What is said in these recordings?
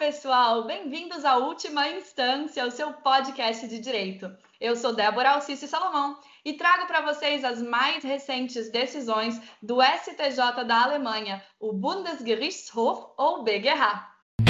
pessoal! Bem-vindos à Última Instância, o seu podcast de direito. Eu sou Débora Alcice Salomão e trago para vocês as mais recentes decisões do STJ da Alemanha, o Bundesgerichtshof ou BGH.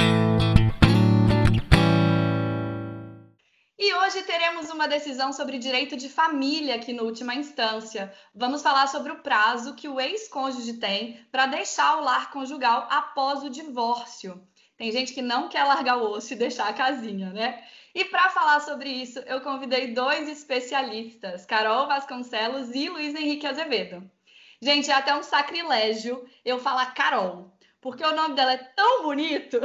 E hoje teremos uma decisão sobre direito de família aqui no Última Instância. Vamos falar sobre o prazo que o ex-cônjuge tem para deixar o lar conjugal após o divórcio. Tem gente que não quer largar o osso e deixar a casinha, né? E para falar sobre isso, eu convidei dois especialistas, Carol Vasconcelos e Luiz Henrique Azevedo. Gente, é até um sacrilégio eu falar Carol, porque o nome dela é tão bonito.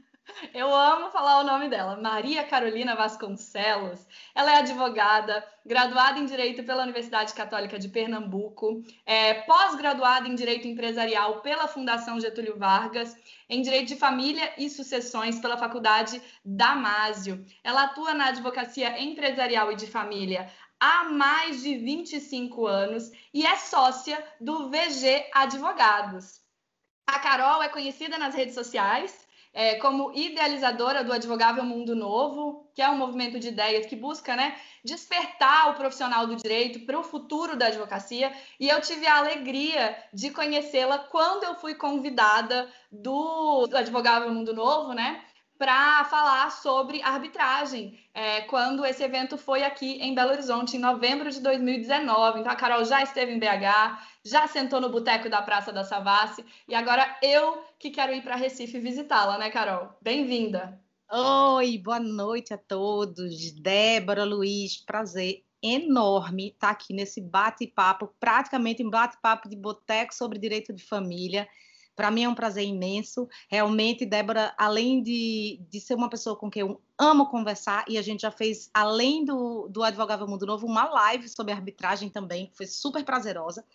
Eu amo falar o nome dela, Maria Carolina Vasconcelos. Ela é advogada, graduada em Direito pela Universidade Católica de Pernambuco, pós-graduada em Direito Empresarial pela Fundação Getúlio Vargas, em Direito de Família e Sucessões pela Faculdade Damásio. Ela atua na advocacia empresarial e de família há mais de 25 anos e é sócia do VG Advogados. A Carol é conhecida nas redes sociais como idealizadora do Advogável Mundo Novo, que é um movimento de ideias que busca, despertar o profissional do direito para o futuro da advocacia. E eu tive a alegria de conhecê-la quando eu fui convidada do Advogável Mundo Novo, para falar sobre arbitragem, quando esse evento foi aqui em Belo Horizonte, em novembro de 2019. Então, a Carol já esteve em BH, já sentou no boteco da Praça da Savassi, e agora eu que quero ir para Recife visitá-la, né, Carol? Bem-vinda! Oi, boa noite a todos. Débora, Luiz, prazer enorme estar aqui nesse bate-papo, praticamente um bate-papo de boteco sobre direito de família. Para mim é um prazer imenso. Realmente, Débora, além de ser uma pessoa com quem eu amo conversar, e a gente já fez, além do Advogável Mundo Novo, uma live sobre arbitragem também, que foi super prazerosa.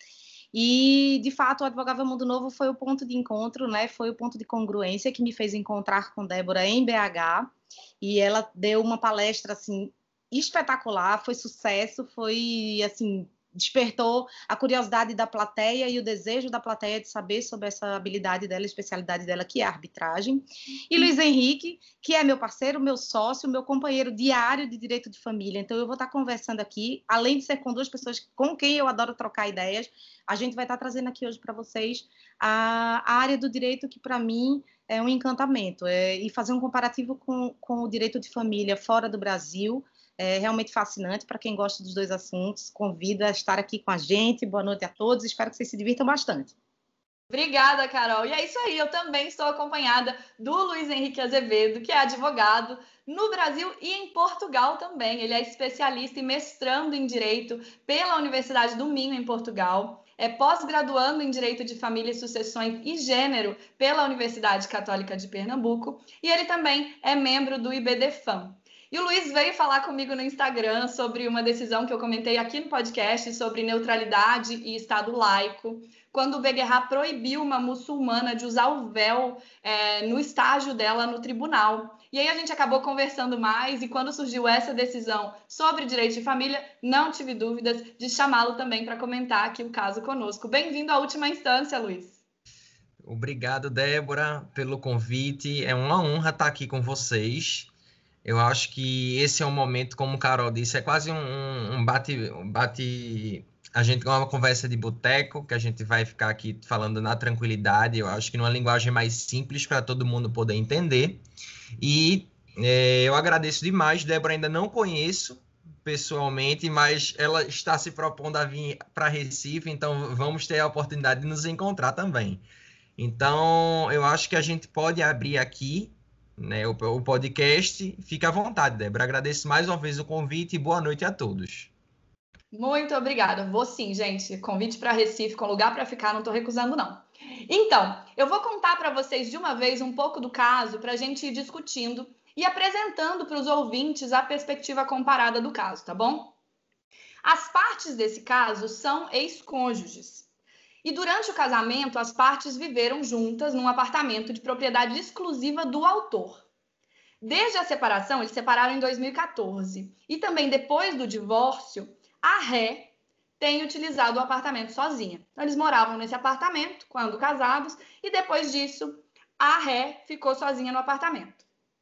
E, de fato, o Advogável Mundo Novo foi o ponto de encontro, foi o ponto de congruência que me fez encontrar com Débora em BH, e ela deu uma palestra, assim, espetacular, foi sucesso, foi, assim, despertou a curiosidade da plateia e o desejo da plateia de saber sobre essa habilidade dela, especialidade dela, que é a arbitragem. E Luiz Henrique, que é meu parceiro, meu sócio, meu companheiro diário de direito de família. Então, eu vou estar conversando aqui, além de ser com duas pessoas com quem eu adoro trocar ideias, a gente vai estar trazendo aqui hoje para vocês a área do direito que, para mim, é um encantamento. E fazer um comparativo com o direito de família fora do Brasil é realmente fascinante. Para quem gosta dos dois assuntos, convido a estar aqui com a gente. Boa noite a todos, espero que vocês se divirtam bastante. Obrigada, Carol. E é isso aí, eu também estou acompanhada do Luiz Henrique Azevedo, que é advogado no Brasil e em Portugal também. Ele é especialista e mestrando em Direito pela Universidade do Minho, em Portugal. É pós-graduando em Direito de Família, Sucessões e Gênero pela Universidade Católica de Pernambuco. E ele também é membro do IBDFAM. E o Luiz veio falar comigo no Instagram sobre uma decisão que eu comentei aqui no podcast sobre neutralidade e Estado laico, quando o BGH proibiu uma muçulmana de usar o véu no estágio dela no tribunal. E aí a gente acabou conversando mais, e quando surgiu essa decisão sobre direito de família, não tive dúvidas de chamá-lo também para comentar aqui o caso conosco. Bem-vindo à Última Instância, Luiz. Obrigado, Débora, pelo convite. É uma honra estar aqui com vocês. Eu acho que esse é um momento, como o Carol disse, é quase um bate... A gente tem uma conversa de boteco, que a gente vai ficar aqui falando na tranquilidade. Eu acho que numa linguagem mais simples para todo mundo poder entender. E eu agradeço demais. Débora ainda não conheço pessoalmente, mas ela está se propondo a vir para Recife, então vamos ter a oportunidade de nos encontrar também. Então, eu acho que a gente pode abrir aqui o podcast. Fica à vontade, Débora. Agradeço mais uma vez o convite e boa noite a todos. Muito obrigada. Vou sim, gente. Convite para Recife, com lugar para ficar, não estou recusando, não. Então, eu vou contar para vocês de uma vez um pouco do caso para a gente ir discutindo e apresentando para os ouvintes a perspectiva comparada do caso, tá bom? As partes desse caso são ex-cônjuges. E durante o casamento, as partes viveram juntas num apartamento de propriedade exclusiva do autor. Desde a separação, eles se separaram em 2014. E também depois do divórcio, a ré tem utilizado o apartamento sozinha. Então, eles moravam nesse apartamento quando casados e depois disso, a ré ficou sozinha no apartamento.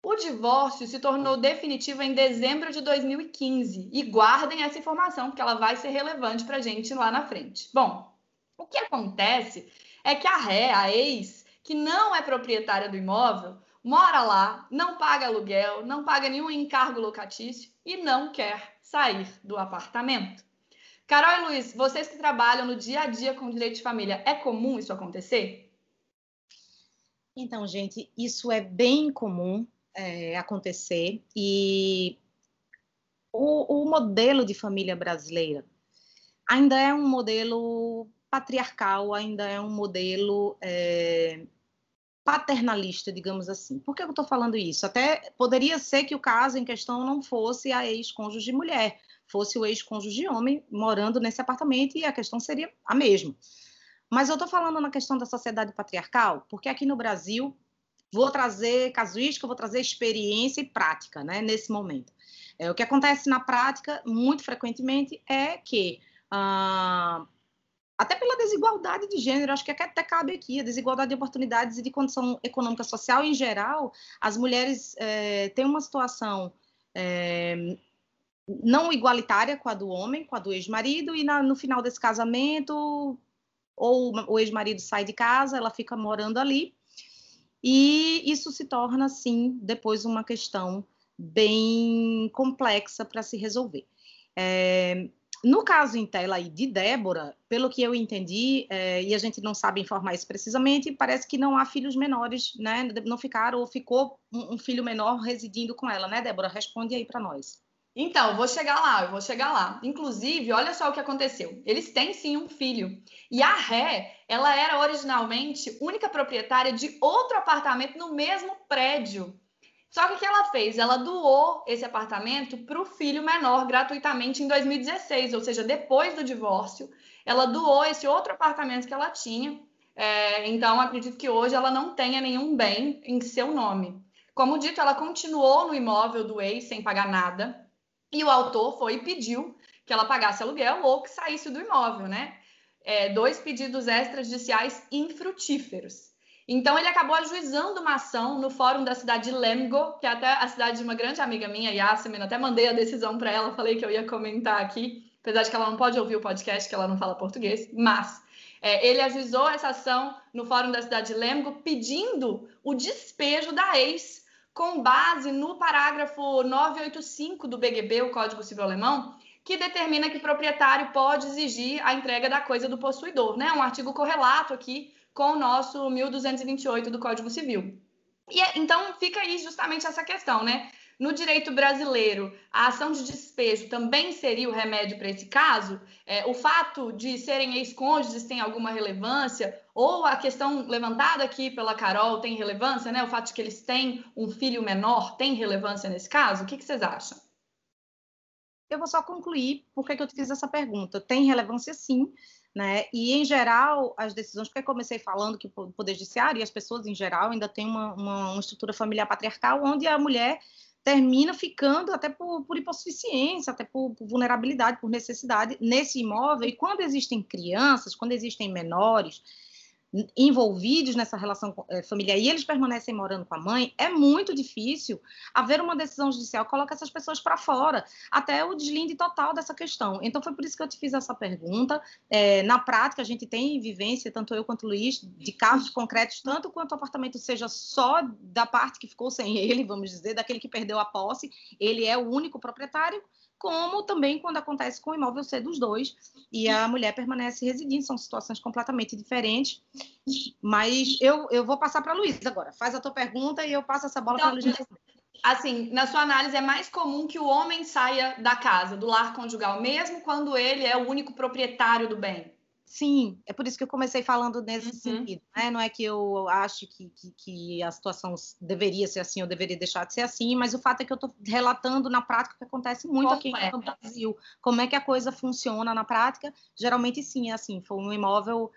O divórcio se tornou definitivo em dezembro de 2015. E guardem essa informação, porque ela vai ser relevante para a gente lá na frente. Bom, o que acontece é que a ré, a ex, que não é proprietária do imóvel, mora lá, não paga aluguel, não paga nenhum encargo locatício e não quer sair do apartamento. Carol e Luiz, vocês que trabalham no dia a dia com direito de família, é comum isso acontecer? Então, gente, isso é bem comum acontecer, e o modelo de família brasileira ainda é um modelo patriarcal, ainda é um modelo paternalista, digamos assim. Por que eu estou falando isso? Até poderia ser que o caso em questão não fosse a ex-cônjuge mulher, fosse o ex-cônjuge homem morando nesse apartamento e a questão seria a mesma. Mas eu estou falando na questão da sociedade patriarcal, porque aqui no Brasil, vou trazer casuística, vou trazer experiência e prática, né, nesse momento. O que acontece na prática, muito frequentemente, é que, até pela desigualdade de gênero, acho que até cabe aqui, a desigualdade de oportunidades e de condição econômica social, em geral, as mulheres têm uma situação não igualitária com a do homem, com a do ex-marido, e no final desse casamento, ou o ex-marido sai de casa, ela fica morando ali, e isso se torna, assim, depois uma questão bem complexa para se resolver. No caso em tela aí de Débora, pelo que eu entendi, e a gente não sabe informar isso precisamente, parece que não há filhos menores, né? Não ficaram, ou ficou um filho menor residindo com ela, né, Débora? Responde aí para nós. Então, eu vou chegar lá. Inclusive, olha só o que aconteceu. Eles têm sim um filho. E a ré, ela era originalmente única proprietária de outro apartamento no mesmo prédio. Só que o que ela fez? Ela doou esse apartamento para o filho menor gratuitamente em 2016, ou seja, depois do divórcio. Ela doou esse outro apartamento que ela tinha. Então, acredito que hoje ela não tenha nenhum bem em seu nome. Como dito, ela continuou no imóvel do ex sem pagar nada. E o autor foi e pediu que ela pagasse aluguel ou que saísse do imóvel, né? 2 pedidos extrajudiciais infrutíferos. Então, ele acabou ajuizando uma ação no fórum da cidade de Lemgo, que é até a cidade de uma grande amiga minha, Yasmin, até mandei a decisão para ela, falei que eu ia comentar aqui, apesar de que ela não pode ouvir o podcast, que ela não fala português, mas ele ajuizou essa ação no fórum da cidade de Lemgo, pedindo o despejo da ex, com base no parágrafo 985 do BGB, o Código Civil Alemão, que determina que o proprietário pode exigir a entrega da coisa do possuidor, né? Um artigo correlato aqui com o nosso 1228 do Código Civil. E então fica aí justamente essa questão, né? No direito brasileiro, a ação de despejo também seria o remédio para esse caso? O fato de serem ex-cônjuges tem alguma relevância? Ou a questão levantada aqui pela Carol tem relevância, né? O fato de que eles têm um filho menor tem relevância nesse caso? O que vocês acham? Eu vou só concluir porque que eu te fiz essa pergunta. Tem relevância, sim, né? E, em geral, as decisões, porque eu comecei falando que o Poder Judiciário e as pessoas, em geral, ainda têm uma estrutura familiar patriarcal, onde a mulher termina ficando até por hipossuficiência, até por vulnerabilidade, por necessidade nesse imóvel. E quando existem crianças, quando existem menores envolvidos nessa relação familiar e eles permanecem morando com a mãe, é muito difícil haver uma decisão judicial que coloque essas pessoas para fora, até o deslinde total dessa questão. Então, foi por isso que eu te fiz essa pergunta. Na prática, a gente tem vivência, tanto eu quanto o Luiz, de casos concretos, tanto quanto o apartamento seja só da parte que ficou sem ele, vamos dizer, daquele que perdeu a posse, ele é o único proprietário, como também quando acontece com o imóvel ser dos dois e a mulher permanece residindo, são situações completamente diferentes, mas eu vou passar para a Luísa agora, faz a tua pergunta e eu passo essa bola para a Luísa. Assim, na sua análise, é mais comum que o homem saia da casa, do lar conjugal, mesmo quando ele é o único proprietário do bem? Sim, é por isso que eu comecei falando nesse sentido, né? Não é que eu acho que a situação deveria ser assim ou deveria deixar de ser assim, mas o fato é que eu estou relatando na prática o que acontece muito aqui no Brasil. Como é que a coisa funciona na prática? Geralmente sim, é assim, foi um imóvel,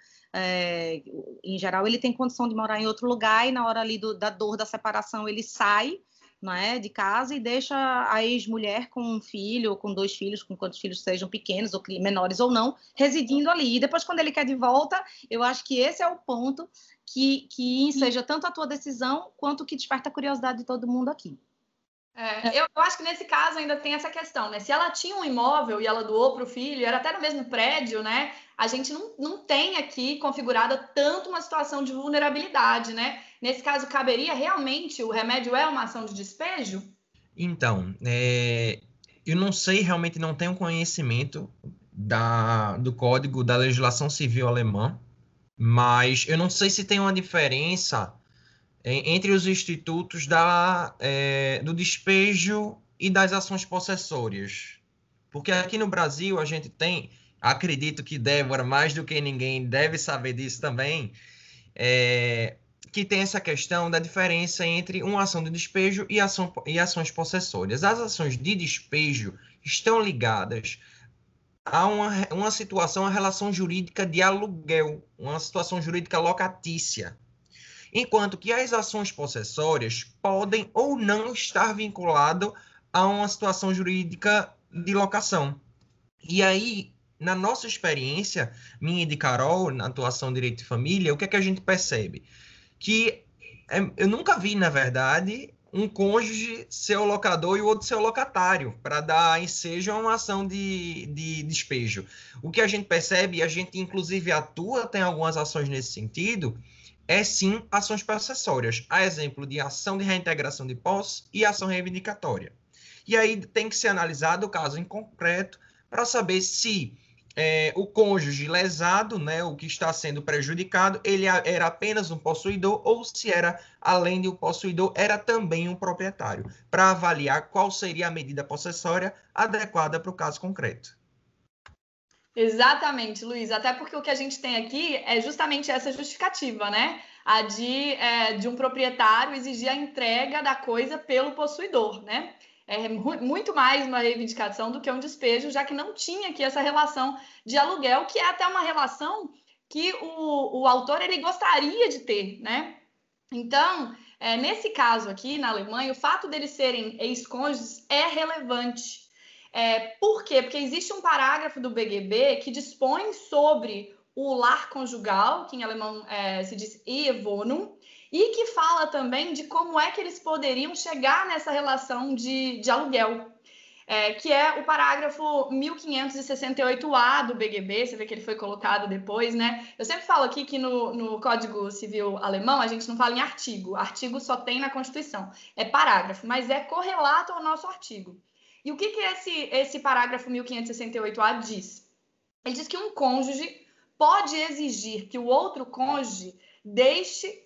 em geral, ele tem condição de morar em outro lugar e na hora ali da dor da separação ele sai, não é, de casa e deixa a ex-mulher com um filho, ou com 2 filhos, com quantos filhos sejam pequenos, ou menores ou não, residindo ali. E depois, quando ele quer de volta, eu acho que esse é o ponto que enseja tanto a tua decisão, quanto que desperta a curiosidade de todo mundo aqui. Eu acho que nesse caso ainda tem essa questão, né? Se ela tinha um imóvel e ela doou para o filho, era até no mesmo prédio, né? A gente não tem aqui configurada tanto uma situação de vulnerabilidade, né? Nesse caso, caberia realmente, o remédio é uma ação de despejo? Então, eu não sei, realmente não tenho conhecimento do Código da Legislação Civil alemã, mas eu não sei se tem uma diferença entre os institutos do despejo e das ações possessórias. Porque aqui no Brasil a gente tem, acredito que Débora, mais do que ninguém, deve saber disso também, que tem essa questão da diferença entre uma ação de despejo e ações possessórias. As ações de despejo estão ligadas a uma situação, a relação jurídica de aluguel, uma situação jurídica locatícia. Enquanto que as ações possessórias podem ou não estar vinculado a uma situação jurídica de locação. E aí, na nossa experiência, minha e de Carol, na atuação de direito de família, o que é que a gente percebe? Que eu nunca vi, na verdade, um cônjuge ser o locador e o outro ser o locatário, para dar ensejo a uma ação de despejo. O que a gente percebe, e a gente inclusive atua, tem algumas ações nesse sentido, sim ações possessórias, a exemplo de ação de reintegração de posse e ação reivindicatória. E aí tem que ser analisado o caso em concreto para saber se o cônjuge lesado, né, o que está sendo prejudicado, ele era apenas um possuidor ou se era, além de um possuidor, era também um proprietário, para avaliar qual seria a medida possessória adequada para o caso concreto. Exatamente, Luiz. Até porque o que a gente tem aqui é justamente essa justificativa, né? A de um proprietário exigir a entrega da coisa pelo possuidor, né? É muito mais uma reivindicação do que um despejo, já que não tinha aqui essa relação de aluguel, que é até uma relação que o autor ele gostaria de ter, né? Então, nesse caso aqui, na Alemanha, o fato deles serem ex-cônjuges é relevante. Por quê? Porque existe um parágrafo do BGB que dispõe sobre o lar conjugal, que em alemão se diz Ehewohnung, e que fala também de como é que eles poderiam chegar nessa relação de aluguel, que é o parágrafo 1568A do BGB, você vê que ele foi colocado depois, né? Eu sempre falo aqui que no Código Civil alemão a gente não fala em artigo só tem na Constituição, é parágrafo, mas é correlato ao nosso artigo. E o que esse parágrafo 1568A diz? Ele diz que um cônjuge pode exigir que o outro cônjuge deixe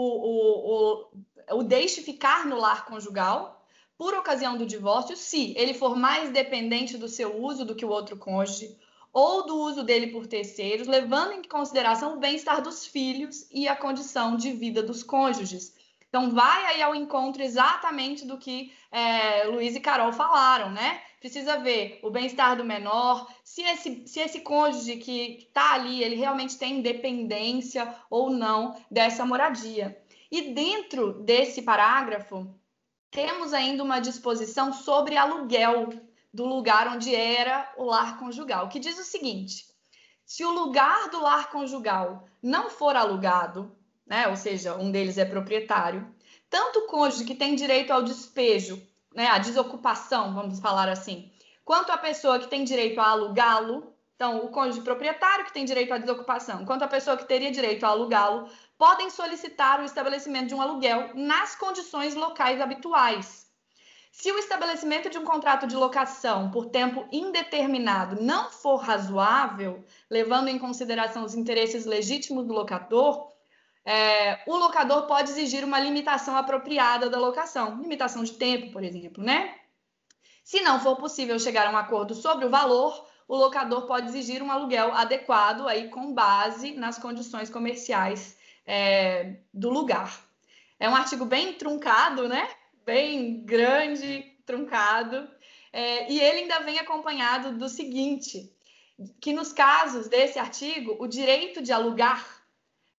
deixe ficar no lar conjugal por ocasião do divórcio, se ele for mais dependente do seu uso do que o outro cônjuge, ou do uso dele por terceiros, levando em consideração o bem-estar dos filhos e a condição de vida dos cônjuges. Então, vai aí ao encontro exatamente do que Luiz e Carol falaram, né? Precisa ver o bem-estar do menor, se esse cônjuge que está ali, ele realmente tem independência ou não dessa moradia. E dentro desse parágrafo, temos ainda uma disposição sobre aluguel do lugar onde era o lar conjugal, que diz o seguinte: se o lugar do lar conjugal não for alugado, né, ou seja, um deles é proprietário, tanto o cônjuge que tem direito ao despejo, né, a desocupação, vamos falar assim, quanto a pessoa que tem direito a alugá-lo, então o cônjuge proprietário que tem direito à desocupação, quanto a pessoa que teria direito a alugá-lo, podem solicitar o estabelecimento de um aluguel nas condições locais habituais. Se o estabelecimento de um contrato de locação por tempo indeterminado não for razoável, levando em consideração os interesses legítimos do locador, o locador pode exigir uma limitação apropriada da locação, limitação de tempo, por exemplo, né? Se não for possível chegar a um acordo sobre o valor, o locador pode exigir um aluguel adequado aí com base nas condições comerciais do lugar. É um artigo bem truncado, né? Bem grande, truncado. E ele ainda vem acompanhado do seguinte, que nos casos desse artigo, o direito de alugar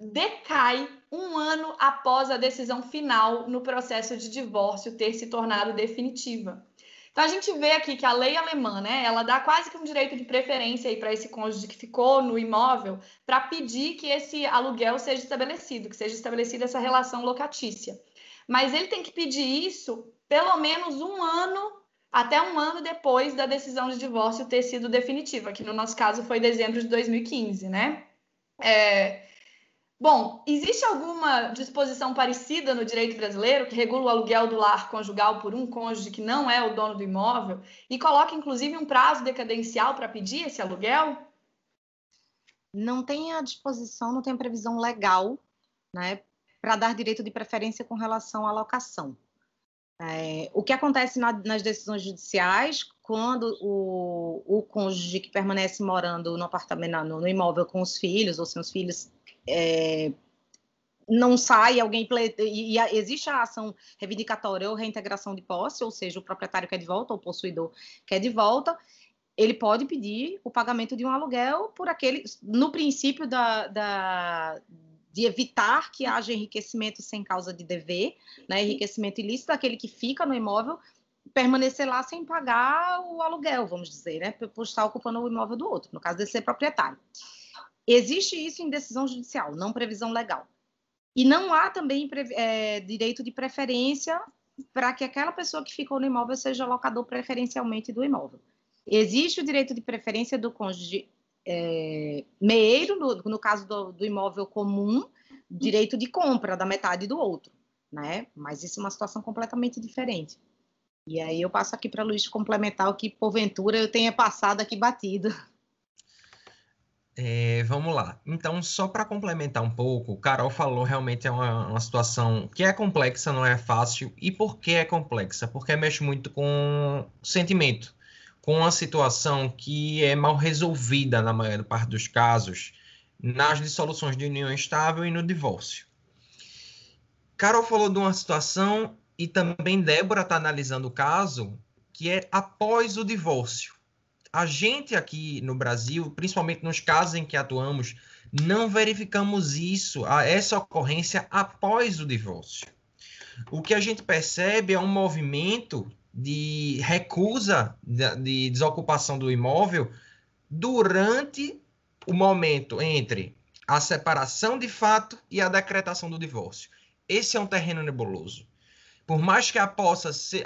decai um ano após a decisão final no processo de divórcio ter se tornado definitiva. Então, a gente vê aqui que a lei alemã, né, ela dá quase que um direito de preferência para esse cônjuge que ficou no imóvel para pedir que esse aluguel seja estabelecido, que seja estabelecida essa relação locatícia. Mas ele tem que pedir isso pelo menos até um ano depois da decisão de divórcio ter sido definitiva, que no nosso caso foi dezembro de 2015, né? Bom, existe alguma disposição parecida no direito brasileiro que regula o aluguel do lar conjugal por um cônjuge que não é o dono do imóvel e coloca, inclusive, um prazo decadencial para pedir esse aluguel? Não tem a disposição, não tem previsão legal, né, para dar direito de preferência com relação à locação. O que acontece nas decisões judiciais, quando o cônjuge que permanece morando no apartamento, no imóvel com os filhos, ou seus filhos não sai, alguém e existe a ação reivindicatória ou reintegração de posse, ou seja, o proprietário quer de volta ou o possuidor quer de volta, ele pode pedir o pagamento de um aluguel por aquele, no princípio de evitar que haja enriquecimento sem causa de dever, né, enriquecimento ilícito daquele que fica no imóvel, permanecer lá sem pagar o aluguel, vamos dizer, né, por estar ocupando o imóvel do outro, no caso de ser proprietário. Existe isso em decisão judicial, não previsão legal. E não há também direito de preferência para que aquela pessoa que ficou no imóvel seja locador preferencialmente do imóvel. Existe o direito de preferência do cônjuge meeiro, no caso do imóvel comum, direito de compra da metade do outro, né? Mas isso é uma situação completamente diferente. E aí eu passo aqui para Luiz complementar o que, porventura, eu tenha passado aqui batido. Vamos lá. Então, só para complementar um pouco, Carol falou realmente é uma situação que é complexa, não é fácil. E por que é complexa? Porque mexe muito com sentimento, com uma situação que é mal resolvida na maior parte dos casos, nas dissoluções de união estável e no divórcio. Carol falou de uma situação, e também Débora está analisando o caso, que é após o divórcio. A gente aqui no Brasil, principalmente nos casos em que atuamos, não verificamos essa ocorrência após o divórcio. O que a gente percebe é um movimento de recusa de desocupação do imóvel durante o momento entre a separação de fato e a decretação do divórcio. Esse é um terreno nebuloso. Por mais que a posse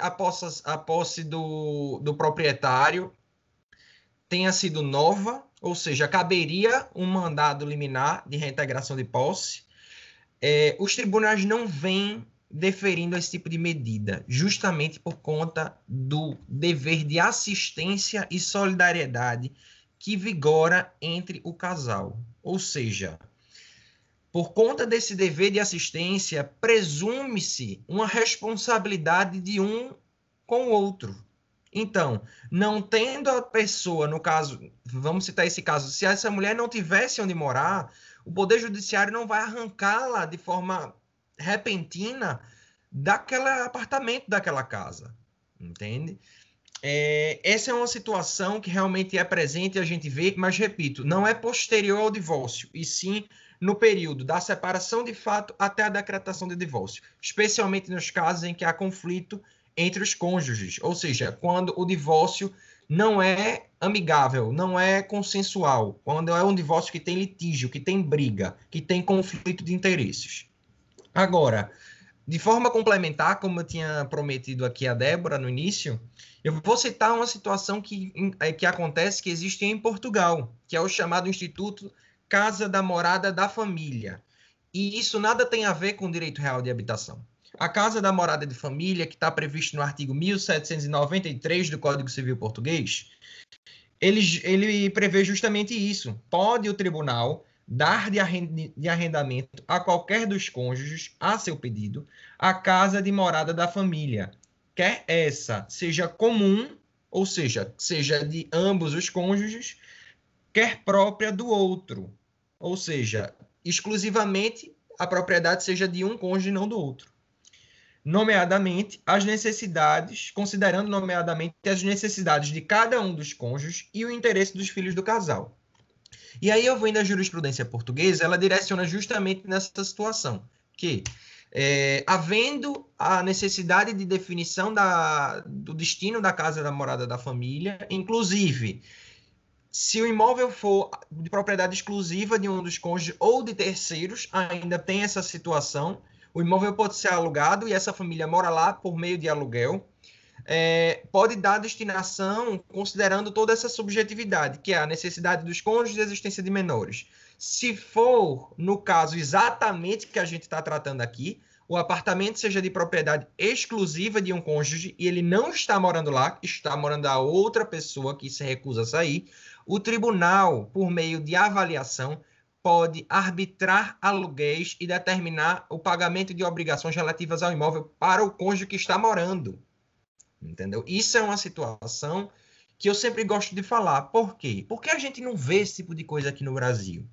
do proprietário tenha sido nova, ou seja, caberia um mandado liminar de reintegração de posse, os tribunais não vêm deferindo esse tipo de medida, justamente por conta do dever de assistência e solidariedade que vigora entre o casal. Ou seja, por conta desse dever de assistência, presume-se uma responsabilidade de um com o outro. Então, não tendo a pessoa, no caso, vamos citar esse caso, se essa mulher não tivesse onde morar, o Poder Judiciário não vai arrancá-la de forma repentina daquele apartamento, daquela casa, entende? Essa é uma situação que realmente é presente e a gente vê, mas, repito, não é posterior ao divórcio, e sim no período da separação de fato até a decretação de divórcio, especialmente nos casos em que há conflito entre os cônjuges, ou seja, quando o divórcio não é amigável, não é consensual, quando é um divórcio que tem litígio, que tem briga, que tem conflito de interesses. Agora, de forma complementar, como eu tinha prometido aqui a Débora no início, eu vou citar uma situação que acontece, que existe em Portugal, que é o chamado Instituto Casa da Morada da Família. E isso nada tem a ver com o direito real de habitação. A Casa da Morada de Família, que está previsto no artigo 1793 do Código Civil Português, ele prevê justamente isso. Pode o tribunal dar de arrendamento a qualquer dos cônjuges, a seu pedido, a casa de morada da família, quer essa seja comum, ou seja de ambos os cônjuges, quer própria do outro, ou seja, exclusivamente a propriedade seja de um cônjuge e não do outro. Nomeadamente, considerando nomeadamente as necessidades de cada um dos cônjuges e o interesse dos filhos do casal. E aí eu vendo a jurisprudência portuguesa, ela direciona justamente nessa situação, que havendo a necessidade de definição do destino da casa da morada da família, inclusive, se o imóvel for de propriedade exclusiva de um dos cônjuges ou de terceiros, ainda tem essa situação, o imóvel pode ser alugado e essa família mora lá por meio de aluguel, pode dar destinação considerando toda essa subjetividade, que é a necessidade dos cônjuges e a existência de menores. Se for, no caso, exatamente que a gente está tratando aqui, o apartamento seja de propriedade exclusiva de um cônjuge e ele não está morando lá, está morando a outra pessoa que se recusa a sair, o tribunal, por meio de avaliação, pode arbitrar aluguéis e determinar o pagamento de obrigações relativas ao imóvel para o cônjuge que está morando. Entendeu? Isso é uma situação que eu sempre gosto de falar. Por quê? Porque a gente não vê esse tipo de coisa aqui no Brasil.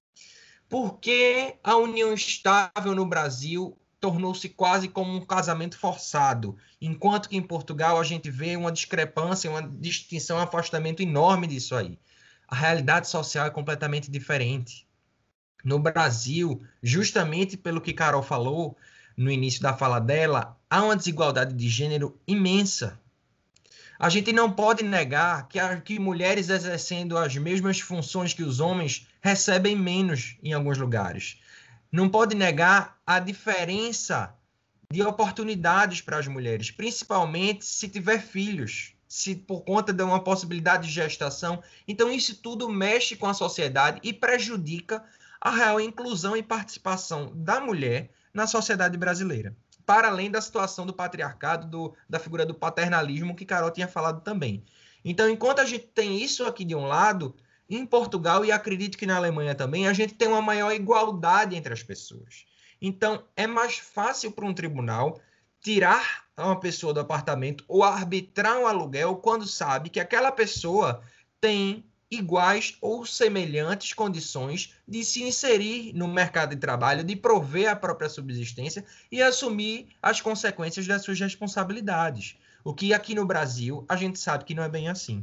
Porque a união estável no Brasil tornou-se quase como um casamento forçado, enquanto que em Portugal a gente vê uma discrepância, uma distinção, um afastamento enorme disso aí. A realidade social é completamente diferente. No Brasil, justamente pelo que Carol falou no início da fala dela, há uma desigualdade de gênero imensa. A gente não pode negar que mulheres exercendo as mesmas funções que os homens recebem menos em alguns lugares. Não pode negar a diferença de oportunidades para as mulheres, principalmente se tiver filhos, se por conta de uma possibilidade de gestação. Então, isso tudo mexe com a sociedade e prejudica a real inclusão e participação da mulher na sociedade brasileira, para além da situação do patriarcado, da figura do paternalismo, que Carol tinha falado também. Então, enquanto a gente tem isso aqui de um lado, em Portugal, e acredito que na Alemanha também, a gente tem uma maior igualdade entre as pessoas. Então, é mais fácil para um tribunal tirar uma pessoa do apartamento ou arbitrar um aluguel quando sabe que aquela pessoa tem iguais ou semelhantes condições de se inserir no mercado de trabalho, de prover a própria subsistência e assumir as consequências das suas responsabilidades. O que aqui no Brasil a gente sabe que não é bem assim.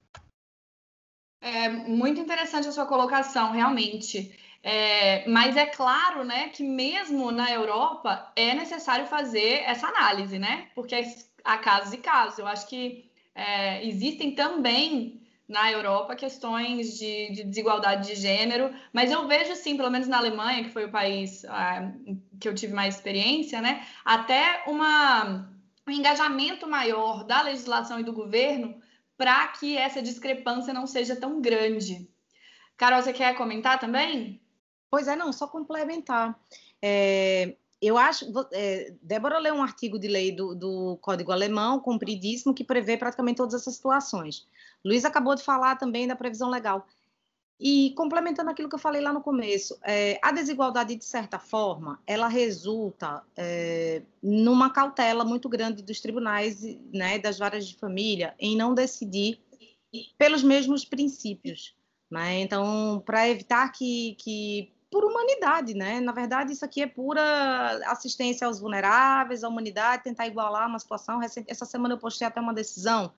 É muito interessante a sua colocação, realmente. Mas é claro, né, que mesmo na Europa é necessário fazer essa análise, né? Porque há casos e casos. Eu acho que existem também na Europa questões de desigualdade de gênero, mas eu vejo, sim, pelo menos na Alemanha, que foi o país que eu tive mais experiência, né? Até um engajamento maior da legislação e do governo para que essa discrepância não seja tão grande. Carol, você quer comentar também? Pois é, não, só complementar. Eu acho, Débora leu um artigo de lei do Código Alemão, compridíssimo, que prevê praticamente todas essas situações. Luiz acabou de falar também da previsão legal. E complementando aquilo que eu falei lá no começo, a desigualdade, de certa forma, ela resulta numa cautela muito grande dos tribunais, né, das varas de família, em não decidir pelos mesmos princípios, né? Então, para evitar que por humanidade, né? Na verdade, isso aqui é pura assistência aos vulneráveis, à humanidade, tentar igualar uma situação. Essa semana eu postei até uma decisão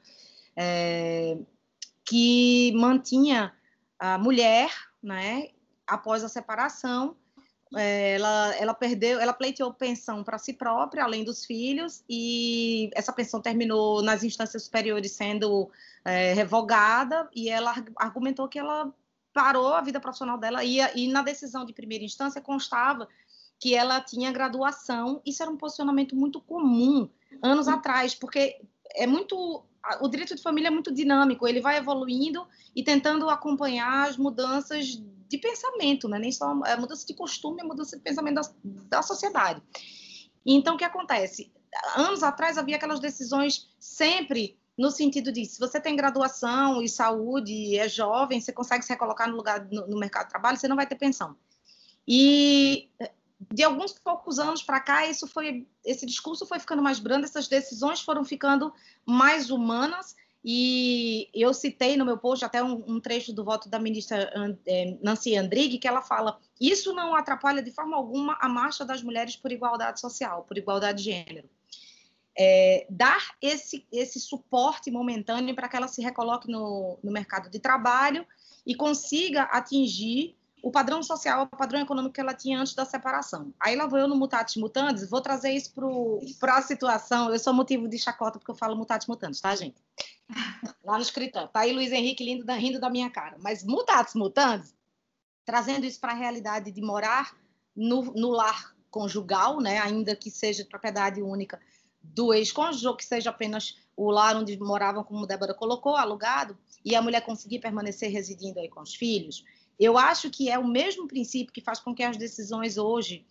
que mantinha a mulher, né? Após a separação, ela pleiteou pensão para si própria, além dos filhos, e essa pensão terminou nas instâncias superiores sendo revogada, e ela argumentou que ela parou a vida profissional dela, e na decisão de primeira instância constava que ela tinha graduação. Isso era um posicionamento muito comum anos atrás, porque o direito de família é muito dinâmico, ele vai evoluindo e tentando acompanhar as mudanças de pensamento, né? Nem só a mudança de costume, a mudança de pensamento da sociedade. Então, o que acontece? Anos atrás havia aquelas decisões sempre no sentido de, se você tem graduação e saúde, é jovem, você consegue se recolocar no mercado de trabalho, você não vai ter pensão. E de alguns poucos anos para cá, esse discurso foi ficando mais brando, essas decisões foram ficando mais humanas, e eu citei no meu post até um trecho do voto da ministra Nancy Andrighi, que ela fala: isso não atrapalha de forma alguma a marcha das mulheres por igualdade social, por igualdade de gênero. dar esse suporte momentâneo para que ela se recoloque no mercado de trabalho e consiga atingir o padrão social, o padrão econômico que ela tinha antes da separação. Aí lá vou eu no Mutatis Mutandis, vou trazer isso para a situação. Eu sou motivo de chacota porque eu falo Mutatis Mutandis, tá, gente? Lá no escritório. Tá aí Luiz Henrique rindo da minha cara. Mas Mutatis Mutandis, trazendo isso para a realidade de morar no lar conjugal, né, ainda que seja de propriedade única do ex-cônjuge, ou que seja apenas o lar onde moravam, como Débora colocou, alugado, e a mulher conseguir permanecer residindo aí com os filhos. Eu acho que é o mesmo princípio que faz com que as decisões hoje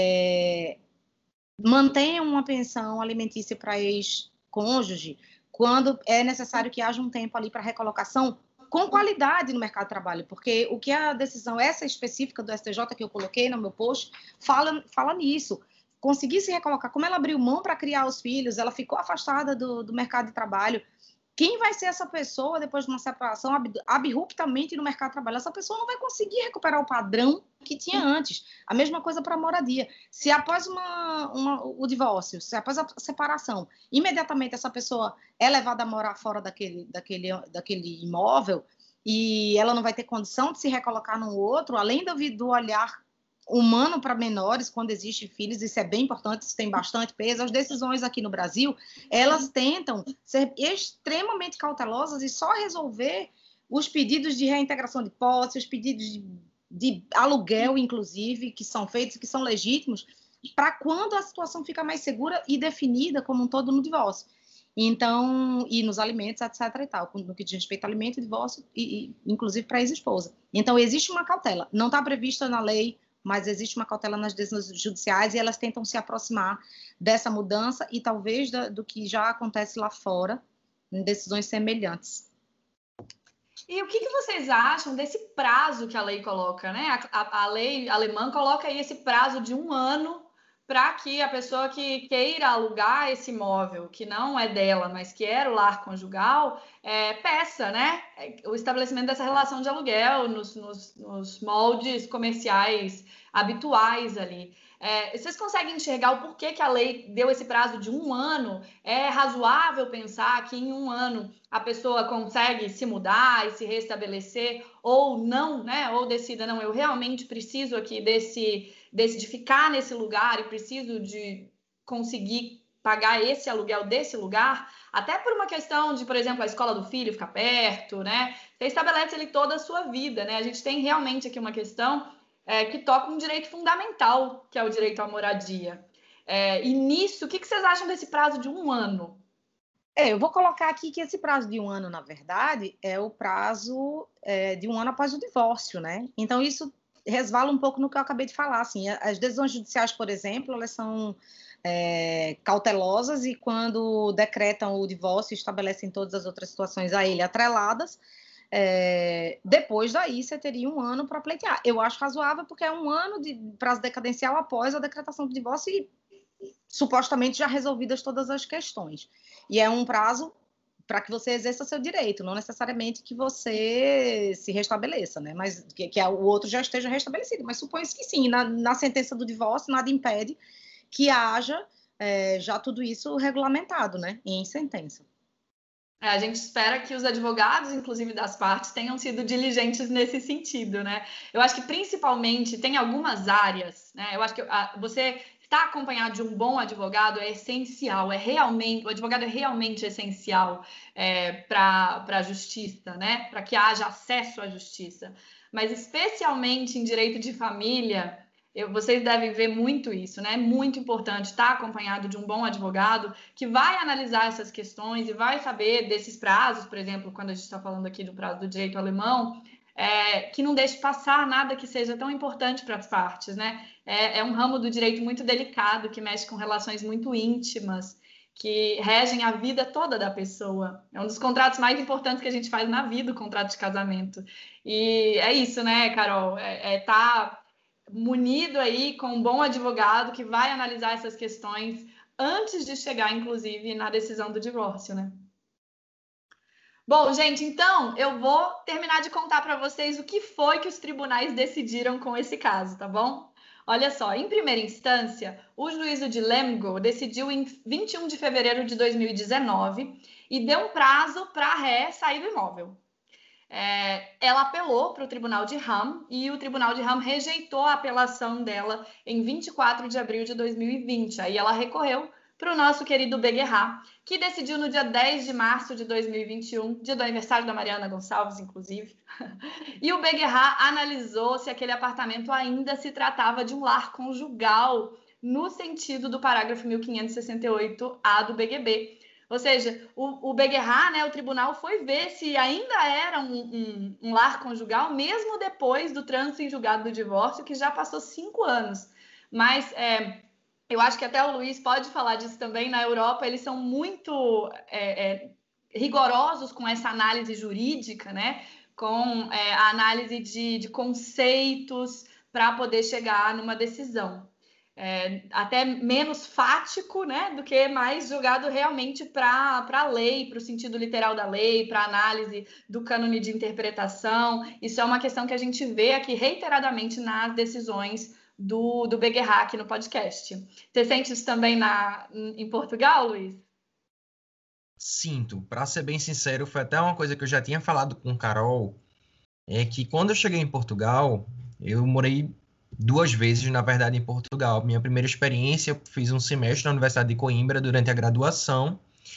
mantenham uma pensão alimentícia para ex-cônjuge, quando é necessário que haja um tempo ali para recolocação com qualidade no mercado de trabalho, porque o que a decisão essa específica do STJ que eu coloquei no meu post fala nisso. Conseguir se recolocar, como ela abriu mão para criar os filhos, ela ficou afastada do mercado de trabalho. Quem vai ser essa pessoa depois de uma separação abruptamente no mercado de trabalho? Essa pessoa não vai conseguir recuperar o padrão que tinha antes. A mesma coisa para a moradia. Se após o divórcio, se após a separação, imediatamente essa pessoa é levada a morar fora daquele imóvel e ela não vai ter condição de se recolocar no outro, além do olhar humano para menores, quando existem filhos, isso é bem importante, isso tem bastante peso. As decisões aqui no Brasil, elas tentam ser extremamente cautelosas e só resolver os pedidos de reintegração de posse, os pedidos de aluguel, inclusive, que são feitos, que são legítimos, para quando a situação fica mais segura e definida como um todo no divórcio. Então, e nos alimentos, etc. e tal, no que diz respeito ao alimento, divórcio, e inclusive para a ex-esposa. Então, existe uma cautela, não está prevista na lei, mas existe uma cautela nas decisões judiciais e elas tentam se aproximar dessa mudança e talvez do que já acontece lá fora, em decisões semelhantes. E o que vocês acham desse prazo que a lei coloca, né? A lei alemã coloca aí esse prazo de 1 ano para que a pessoa que queira alugar esse imóvel, que não é dela, mas que era o lar conjugal, peça, né? O estabelecimento dessa relação de aluguel nos moldes comerciais habituais ali. Vocês conseguem enxergar o porquê que a lei deu esse prazo de 1 ano? É razoável pensar que em 1 ano a pessoa consegue se mudar e se restabelecer, ou não, né? Ou decida, não, eu realmente preciso aqui de ficar nesse lugar e preciso de conseguir pagar esse aluguel desse lugar, até por uma questão de, por exemplo, a escola do filho ficar perto, né? Você estabelece ali toda a sua vida, né? A gente tem realmente aqui uma questão que toca um direito fundamental, que é o direito à moradia. E nisso, o que vocês acham desse prazo de 1 ano? Eu vou colocar aqui que esse prazo de 1 ano, na verdade, é o prazo de 1 ano após o divórcio, né? Então, isso resvala um pouco no que eu acabei de falar. Assim, as decisões judiciais, por exemplo, elas são cautelosas e quando decretam o divórcio, estabelecem todas as outras situações a ele atreladas, depois daí você teria 1 ano para pleitear. Eu acho razoável porque é 1 ano de prazo decadencial após a decretação do divórcio e supostamente já resolvidas todas as questões. E é um prazo para que você exerça seu direito, não necessariamente que você se restabeleça, né? Mas que o outro já esteja restabelecido. Mas supõe-se que sim, na sentença do divórcio, nada impede que haja já tudo isso regulamentado, né? Em sentença. A gente espera que os advogados, inclusive das partes, tenham sido diligentes nesse sentido, né? Eu acho que principalmente tem algumas áreas, né? Eu acho que você estar acompanhado de um bom advogado é essencial, o advogado é realmente essencial para a justiça, né? Para que haja acesso à justiça. Mas especialmente em direito de família, vocês devem ver muito isso, né? É muito importante estar acompanhado de um bom advogado que vai analisar essas questões e vai saber desses prazos, por exemplo, quando a gente está falando aqui do prazo do direito alemão, que não deixe passar nada que seja tão importante para as partes, né? É um ramo do direito muito delicado, que mexe com relações muito íntimas, que regem a vida toda da pessoa. É um dos contratos mais importantes que a gente faz na vida, o contrato de casamento. E é isso, né, Carol? Tá munido aí com um bom advogado que vai analisar essas questões antes de chegar, inclusive, na decisão do divórcio, né? Bom, gente, então eu vou terminar de contar para vocês o que foi que os tribunais decidiram com esse caso, tá bom? Olha só, em primeira instância, o juízo de Lemgo decidiu em 21 de fevereiro de 2019 e deu um prazo para a ré sair do imóvel. Ela apelou para o Tribunal de Hamm e o Tribunal de Hamm rejeitou a apelação dela em 24 de abril de 2020. Aí ela recorreu para o nosso querido Beguerra, que decidiu no dia 10 de março de 2021, dia do aniversário da Mariana Gonçalves, inclusive. E o Beguerra analisou se aquele apartamento ainda se tratava de um lar conjugal, no sentido do parágrafo 1568A do BGB. Ou seja, o Beguerra, né, o tribunal foi ver se ainda era um lar conjugal, mesmo depois do trânsito em julgado do divórcio, que já passou 5 anos. Mas eu acho que até o Luiz pode falar disso também. Na Europa, eles são muito rigorosos com essa análise jurídica, né? Com a análise de conceitos para poder chegar numa decisão. Até menos fático, né, do que mais jogado realmente para a lei, para o sentido literal da lei, para a análise do cânone de interpretação. Isso é uma questão que a gente vê aqui reiteradamente nas decisões do Beguerra aqui no podcast. Você sente isso também em Portugal, Luiz? Sinto. Para ser bem sincero, foi até uma coisa que eu já tinha falado com Carol, é que quando eu cheguei em Portugal, eu morei 2 vezes, na verdade, em Portugal. Minha primeira experiência, eu fiz um semestre na Universidade de Coimbra durante a graduação,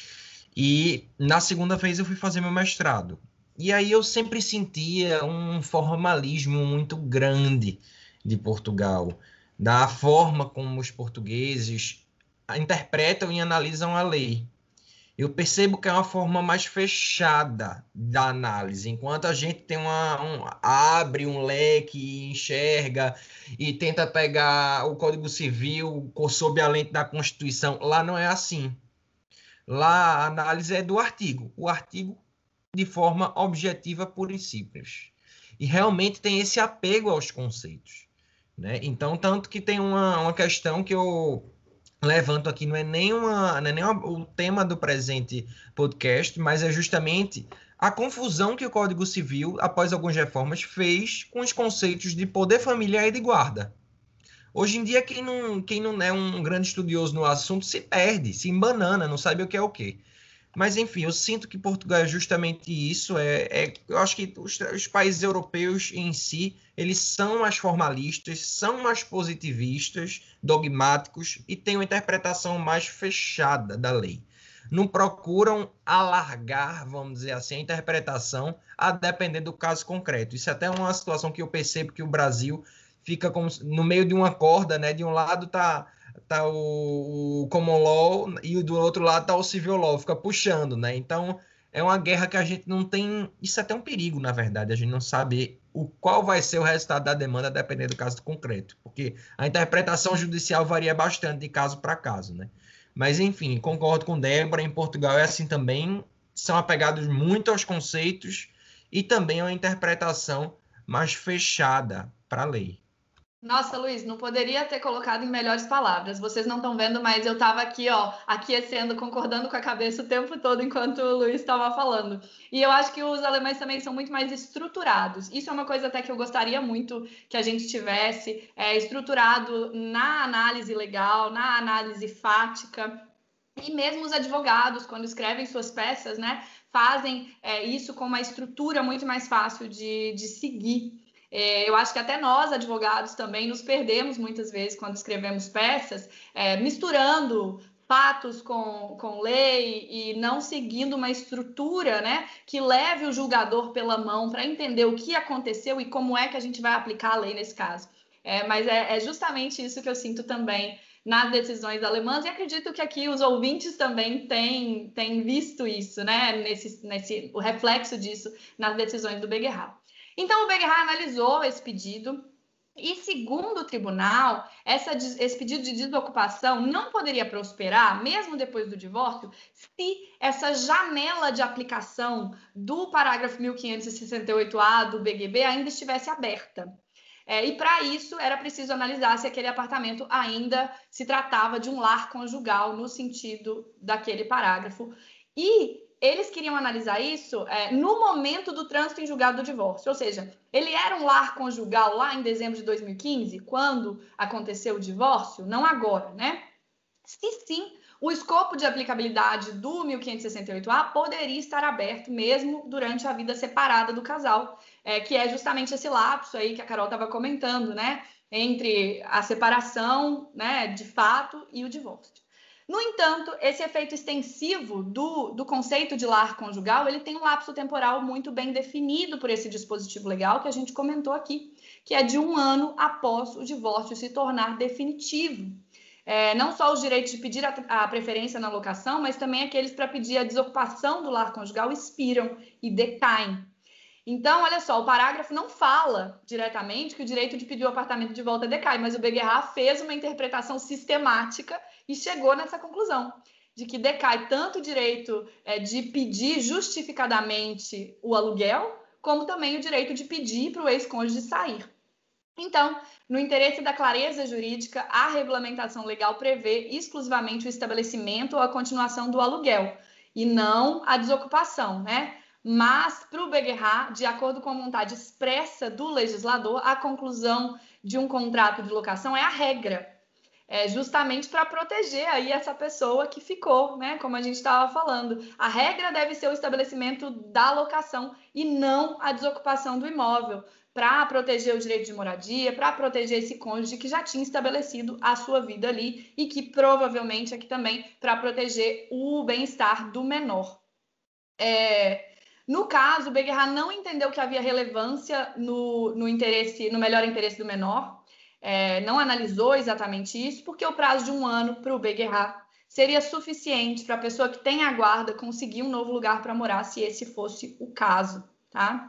e na segunda vez eu fui fazer meu mestrado. E aí eu sempre sentia um formalismo muito grande de Portugal, da forma como os portugueses interpretam e analisam a lei. Eu percebo que é uma forma mais fechada da análise, enquanto a gente tem abre um leque, enxerga e tenta pegar o Código Civil sob a lente da Constituição. Lá não é assim. Lá a análise é do artigo. O artigo de forma objetiva, pura e simples. E realmente tem esse apego aos conceitos, né? Então, tanto que tem uma questão que eu levanto aqui, não é nem o tema do presente podcast, mas é justamente a confusão que o Código Civil, após algumas reformas, fez com os conceitos de poder familiar e de guarda. Hoje em dia, quem não é um grande estudioso no assunto se perde, se embanana, não sabe o que é o quê. Mas, enfim, eu sinto que Portugal é justamente isso. Eu acho que os países europeus em si, eles são mais formalistas, são mais positivistas, dogmáticos e têm uma interpretação mais fechada da lei. Não procuram alargar, vamos dizer assim, a interpretação a depender do caso concreto. Isso é até uma situação que eu percebo que o Brasil fica como no meio de uma corda, né? De um lado está o common law e do outro lado está o civil law, fica puxando, né? Então, é uma guerra que a gente não tem... Isso é até um perigo, na verdade, a gente não sabe qual vai ser o resultado da demanda dependendo do caso concreto, porque a interpretação judicial varia bastante de caso para caso, né? Mas, enfim, concordo com Débora, em Portugal é assim também, são apegados muito aos conceitos e também a uma interpretação mais fechada para a lei. Nossa, Luiz, não poderia ter colocado em melhores palavras. Vocês não estão vendo, mas eu estava aqui, ó, aquecendo, concordando com a cabeça o tempo todo enquanto o Luiz estava falando. E eu acho que os alemães também são muito mais estruturados. Isso é uma coisa até que eu gostaria muito que a gente tivesse estruturado na análise legal, na análise fática. E mesmo os advogados, quando escrevem suas peças, né, fazem isso com uma estrutura muito mais fácil de seguir. Eu acho que até nós, advogados, também nos perdemos muitas vezes quando escrevemos peças, misturando fatos com lei e não seguindo uma estrutura, né, que leve o julgador pela mão para entender o que aconteceu e como é que a gente vai aplicar a lei nesse caso. Mas é justamente isso que eu sinto também nas decisões alemãs, e acredito que aqui os ouvintes também têm visto isso, né, o reflexo disso nas decisões do Beguerra. Então, o Beguerra analisou esse pedido e, segundo o tribunal, esse pedido de desocupação não poderia prosperar, mesmo depois do divórcio, se essa janela de aplicação do parágrafo 1568A do BGB ainda estivesse aberta. E para isso era preciso analisar se aquele apartamento ainda se tratava de um lar conjugal no sentido daquele parágrafo. E eles queriam analisar isso no momento do trânsito em julgado do divórcio, ou seja, ele era um lar conjugal lá em dezembro de 2015, quando aconteceu o divórcio, não agora, né? Se sim, o escopo de aplicabilidade do 1568A poderia estar aberto mesmo durante a vida separada do casal, que é justamente esse lapso aí que a Carol estava comentando, né? Entre a separação, né, de fato e o divórcio. No entanto, esse efeito extensivo do conceito de lar conjugal, ele tem um lapso temporal muito bem definido por esse dispositivo legal que a gente comentou aqui, que é de 1 ano após o divórcio se tornar definitivo. Não só os direitos de pedir a preferência na locação, mas também aqueles para pedir a desocupação do lar conjugal expiram e decaem. Então, olha só, o parágrafo não fala diretamente que o direito de pedir o apartamento de volta decai, mas o Beguerrat fez uma interpretação sistemática e chegou nessa conclusão, de que decai tanto o direito de pedir justificadamente o aluguel, como também o direito de pedir para o ex-cônjuge sair. Então, no interesse da clareza jurídica, a regulamentação legal prevê exclusivamente o estabelecimento ou a continuação do aluguel, e não a desocupação, né? Mas, para o Beguerrat, de acordo com a vontade expressa do legislador, a conclusão de um contrato de locação é a regra, justamente para proteger aí essa pessoa que ficou, né? Como a gente estava falando. A regra deve ser o estabelecimento da locação e não a desocupação do imóvel, para proteger o direito de moradia, para proteger esse cônjuge que já tinha estabelecido a sua vida ali e que provavelmente aqui também para proteger o bem-estar do menor. No caso, o Beguerrat não entendeu que havia relevância no melhor interesse do menor, não analisou exatamente isso, porque o prazo de 1 ano para o Beguerrat seria suficiente para a pessoa que tem a guarda conseguir um novo lugar para morar, se esse fosse o caso, tá?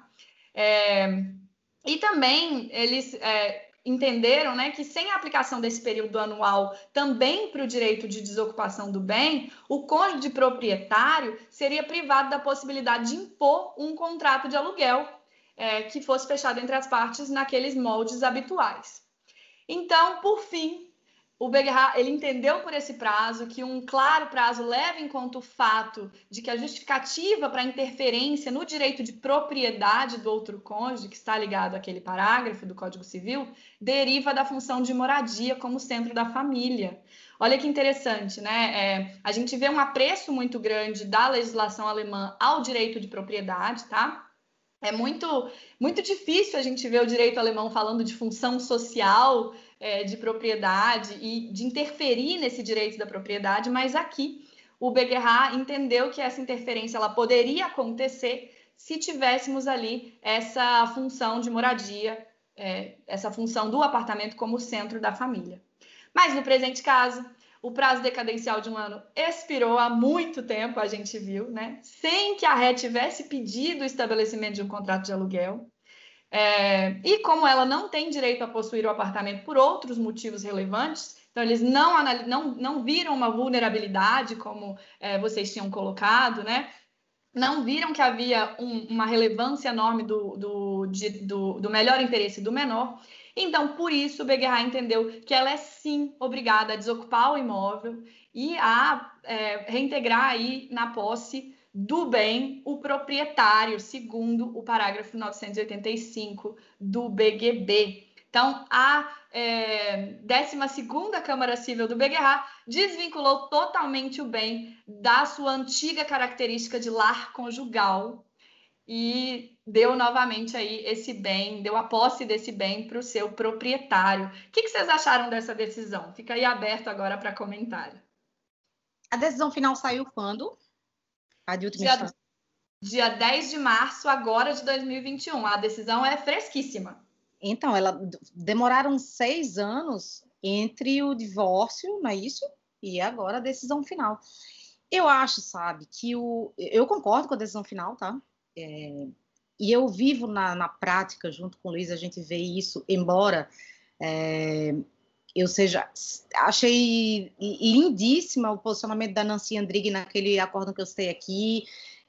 E também eles entenderam, né, que sem a aplicação desse período anual também para o direito de desocupação do bem, o cônjuge proprietário seria privado da possibilidade de impor um contrato de aluguel que fosse fechado entre as partes naqueles moldes habituais. Então, por fim, o Beguerrat, ele entendeu por esse prazo que um claro prazo leva em conta o fato de que a justificativa para interferência no direito de propriedade do outro cônjuge, que está ligado àquele parágrafo do Código Civil, deriva da função de moradia como centro da família. Olha que interessante, né? A gente vê um apreço muito grande da legislação alemã ao direito de propriedade, tá? É muito, muito difícil a gente ver o direito alemão falando de função social, de propriedade e de interferir nesse direito da propriedade, mas aqui o Beguerrat entendeu que essa interferência ela poderia acontecer se tivéssemos ali essa função de moradia, essa função do apartamento como centro da família. Mas no presente caso, o prazo decadencial de 1 ano expirou há muito tempo, a gente viu, né? Sem que a ré tivesse pedido o estabelecimento de um contrato de aluguel. E como ela não tem direito a possuir o apartamento por outros motivos relevantes, então eles não viram uma vulnerabilidade, como vocês tinham colocado, né? Não viram que havia uma relevância enorme do melhor interesse do menor. Então, por isso, o Beguerrat entendeu que ela é, sim, obrigada a desocupar o imóvel e a reintegrar aí na posse do bem o proprietário, segundo o parágrafo 985 do BGB. Então, a 12ª Câmara Civil do Beguerrat desvinculou totalmente o bem da sua antiga característica de lar conjugal e deu novamente aí esse bem, deu a posse desse bem para o seu proprietário. O que vocês acharam dessa decisão? Fica aí aberto agora para comentário. A decisão final saiu quando? A de última instância? Dia 10 de março agora de 2021. A decisão é fresquíssima. Então, demoraram 6 anos entre o divórcio, não é isso? E agora a decisão final. Eu acho, sabe, que eu concordo com a decisão final, tá? E eu vivo na prática, junto com o Luiz, a gente vê isso, embora achei lindíssima o posicionamento da Nancy Andrighi naquele acordo que eu citei aqui,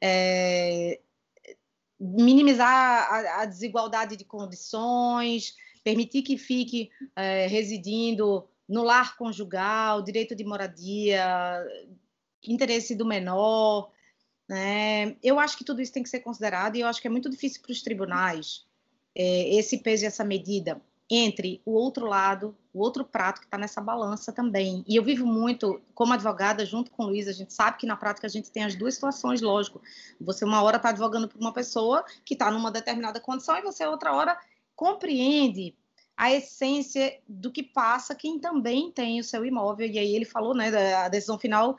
minimizar a desigualdade de condições, permitir que fique residindo no lar conjugal, direito de moradia, interesse do menor. Eu acho que tudo isso tem que ser considerado, e eu acho que é muito difícil para os tribunais esse peso e essa medida entre o outro lado, o outro prato que está nessa balança também. E eu vivo muito, como advogada, junto com o Luiz, a gente sabe que na prática a gente tem as duas situações, lógico. Você uma hora está advogando por uma pessoa que está numa determinada condição, e você outra hora compreende a essência do que passa quem também tem o seu imóvel. E aí ele falou, né, a decisão final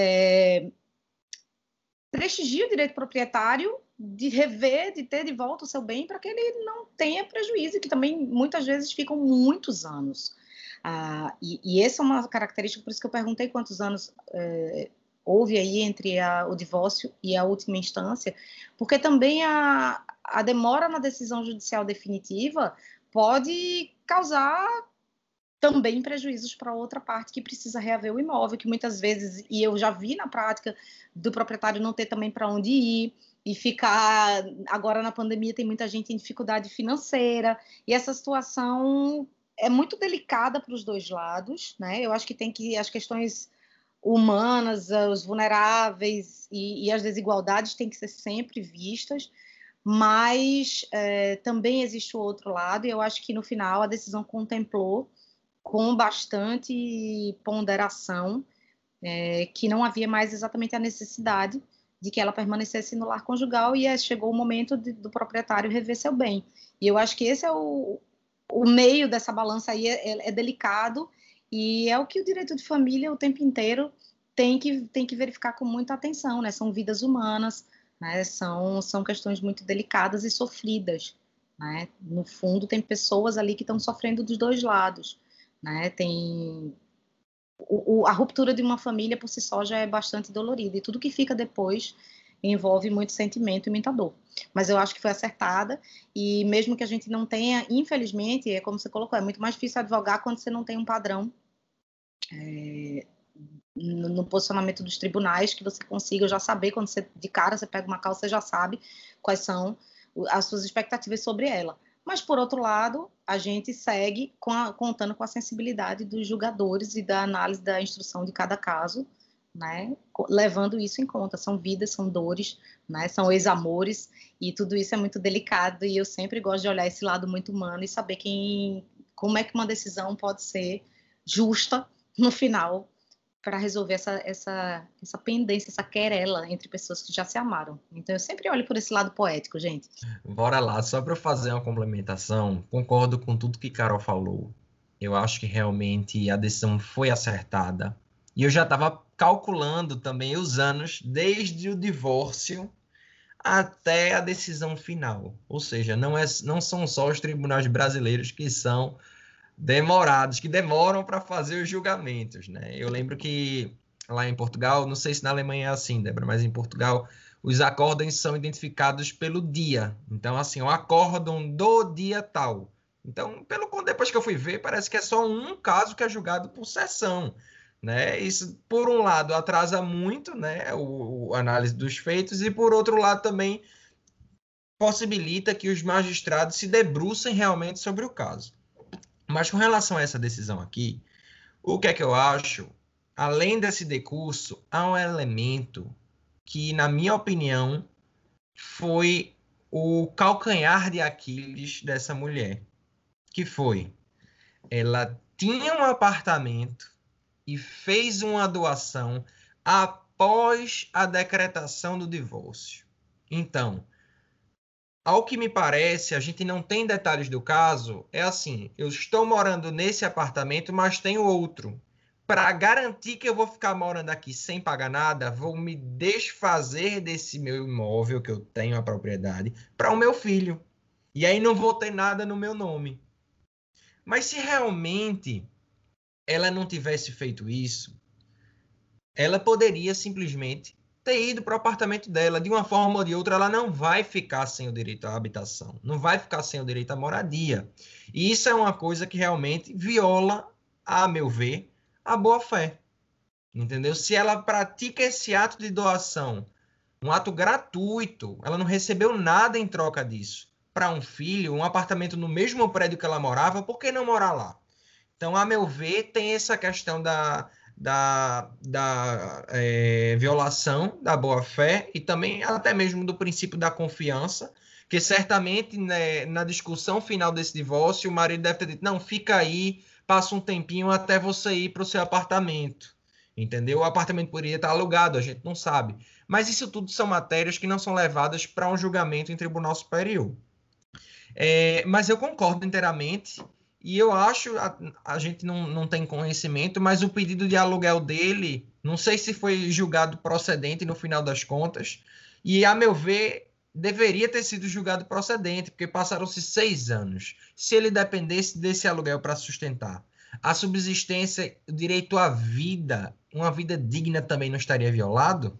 prestigia o direito proprietário de rever, de ter de volta o seu bem para que ele não tenha prejuízo, que também muitas vezes ficam muitos anos. E essa é uma característica, por isso que eu perguntei quantos anos houve aí entre o divórcio e a última instância, porque também a demora na decisão judicial definitiva pode causar também prejuízos para outra parte que precisa reaver o imóvel, que muitas vezes, e eu já vi na prática, do proprietário não ter também para onde ir, e ficar, agora na pandemia tem muita gente em dificuldade financeira, e essa situação é muito delicada para os dois lados, né? Eu acho que as questões humanas, os vulneráveis e as desigualdades têm que ser sempre vistas, mas também existe o outro lado, e eu acho que no final a decisão contemplou com bastante ponderação, que não havia mais exatamente a necessidade de que ela permanecesse no lar conjugal, e chegou o momento do proprietário rever seu bem. E eu acho que esse é o meio dessa balança aí, é delicado, e é o que o direito de família o tempo inteiro tem que verificar com muita atenção, né? São vidas humanas, né? São questões muito delicadas e sofridas, né? No fundo, tem pessoas ali que estão sofrendo dos dois lados, né? A ruptura de uma família por si só já é bastante dolorida, e tudo que fica depois envolve muito sentimento e muita dor. Mas eu acho que foi acertada, e mesmo que a gente não tenha, infelizmente, é como você colocou, é muito mais difícil advogar quando você não tem um padrão no posicionamento dos tribunais, que você consiga já saber, quando você de cara você pega uma causa, você já sabe quais são as suas expectativas sobre ela. Mas, por outro lado, a gente segue contando com a sensibilidade dos julgadores e da análise da instrução de cada caso, né? Levando isso em conta. São vidas, são dores, né? São ex-amores, e tudo isso é muito delicado, e eu sempre gosto de olhar esse lado muito humano e saber como é que uma decisão pode ser justa no final, para resolver essa pendência, essa querela entre pessoas que já se amaram. Então, eu sempre olho por esse lado poético, gente. Bora lá, só para fazer uma complementação, concordo com tudo que Carol falou. Eu acho que realmente a decisão foi acertada. E eu já estava calculando também os anos desde o divórcio até a decisão final. Ou seja, não são só os tribunais brasileiros que são demorados, que demoram para fazer os julgamentos, né? Eu lembro que lá em Portugal, não sei se na Alemanha é assim, Débora, mas em Portugal os acórdãos são identificados pelo dia. Então, assim, o acórdão do dia tal. Então, depois que eu fui ver, parece que é só um caso que é julgado por sessão, né? Isso, por um lado, atrasa muito, né, a análise dos feitos, e por outro lado também possibilita que os magistrados se debrucem realmente sobre o caso. Mas com relação a essa decisão aqui, o que é que eu acho? Além desse decurso, há um elemento que, na minha opinião, foi o calcanhar de Aquiles dessa mulher, que foi, ela tinha um apartamento e fez uma doação após a decretação do divórcio. Então, ao que me parece, a gente não tem detalhes do caso, é assim, eu estou morando nesse apartamento, mas tenho outro. Para garantir que eu vou ficar morando aqui sem pagar nada, vou me desfazer desse meu imóvel que eu tenho a propriedade para o meu filho. E aí não vou ter nada no meu nome. Mas se realmente ela não tivesse feito isso, ela poderia simplesmente ter ido para o apartamento dela. De uma forma ou de outra, ela não vai ficar sem o direito à habitação, não vai ficar sem o direito à moradia. E isso é uma coisa que realmente viola, a meu ver, a boa-fé. Entendeu? Se ela pratica esse ato de doação, um ato gratuito, ela não recebeu nada em troca disso, para um filho, um apartamento no mesmo prédio que ela morava, por que não morar lá? Então, a meu ver, tem essa questão violação da boa-fé e também até mesmo do princípio da confiança, que certamente, né, na discussão final desse divórcio, o marido deve ter dito, não, fica aí, passa um tempinho até você ir para o seu apartamento, entendeu? O apartamento poderia estar alugado, a gente não sabe. Mas isso tudo são matérias que não são levadas para um julgamento em tribunal superior. Mas eu concordo inteiramente, e eu acho, a gente não tem conhecimento, mas o pedido de aluguel dele, não sei se foi julgado procedente no final das contas, e a meu ver, deveria ter sido julgado procedente, porque passaram-se 6 anos. Se ele dependesse desse aluguel para sustentar a subsistência, o direito à vida, uma vida digna também não estaria violado?